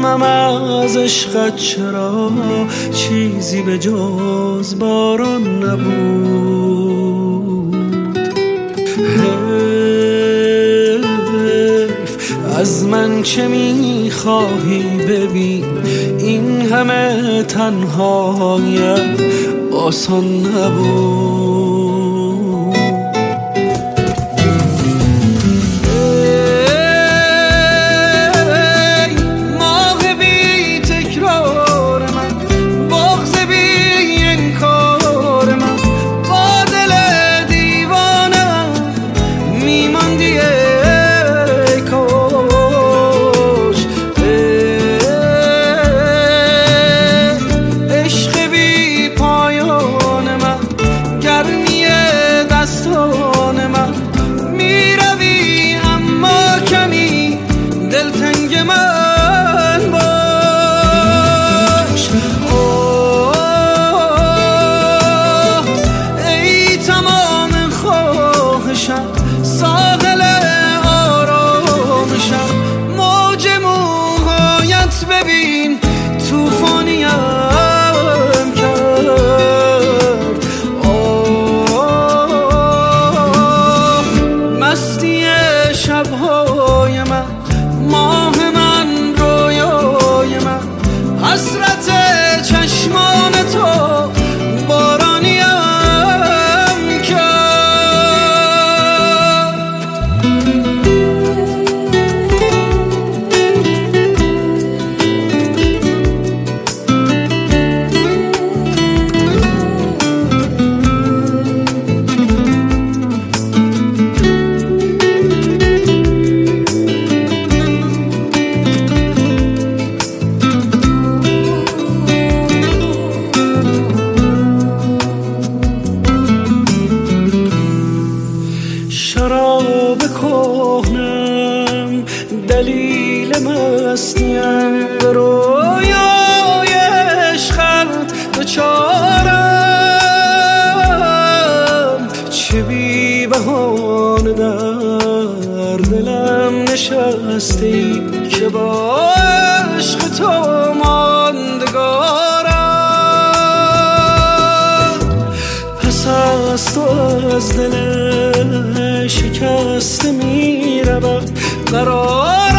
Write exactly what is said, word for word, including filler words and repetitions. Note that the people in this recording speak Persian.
فهمم از عشقت چرا چیزی به جز باران نبود. حیف از من چه میخواهی ببین این همه تنهایم آسان نبود. ساحل آرامشم موج موهایت ببین توفانیم کرد. آه مستی شبهای من، ماه من، رویای من، حسرت چشمان تو بارانیم شراب کهنم دلیل مستیم، به رویای عشقت دچارم. چه بی بهانه در دلم نشسته ای که با عشق تو ماندگارم. پس از تو از دل شکسته می رود قرار